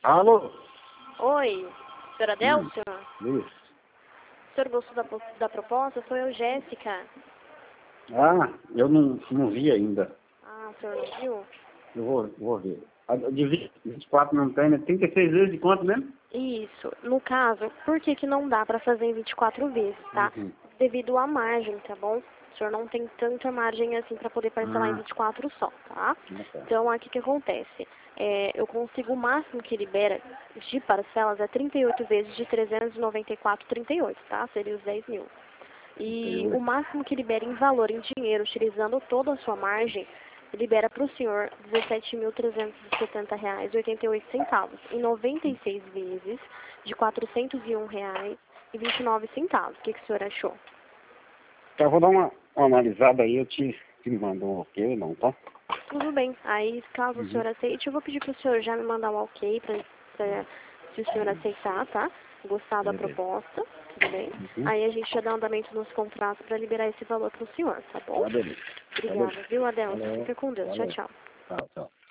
Alô? Oi, senhor Adelson? Isso. O senhor gostou da proposta? Sou eu, Jéssica. Ah, eu não vi ainda. Ah, o senhor não viu? Eu vou ver. A de 24 não tem, né? 36 vezes de quanto mesmo? Isso. No caso, por que que não dá para fazer em 24 vezes, tá? Uhum. Devido à margem, tá bom? O senhor não tem tanta margem assim para poder parcelar em 24 só, tá? Ah, tá. Então, aqui que acontece? Eu consigo o máximo que libera de parcelas é 38 vezes de 394,38, tá? Seria os 10 mil. E 38. o máximo que libera em valor em dinheiro, utilizando toda a sua margem, libera para o senhor R$ 17.370,88 em 96 vezes de R$ 401,29. O que o senhor achou? Tá, eu vou dar uma analisada aí, eu te mando um ok, não, tá? Tudo bem. Aí, caso o senhor aceite, eu vou pedir para o senhor já me mandar um ok se o senhor aceitar, tá? Gostar da Beleza. proposta, tudo bem? Uhum. Aí a gente já dá andamento nos contratos para liberar esse valor para o senhor, tá bom? Tá, beleza. Tá, Obrigada, beleza. viu, Adelson? Valeu. Fica com Deus. Tchau, Valeu. tchau. Tchau, tchau.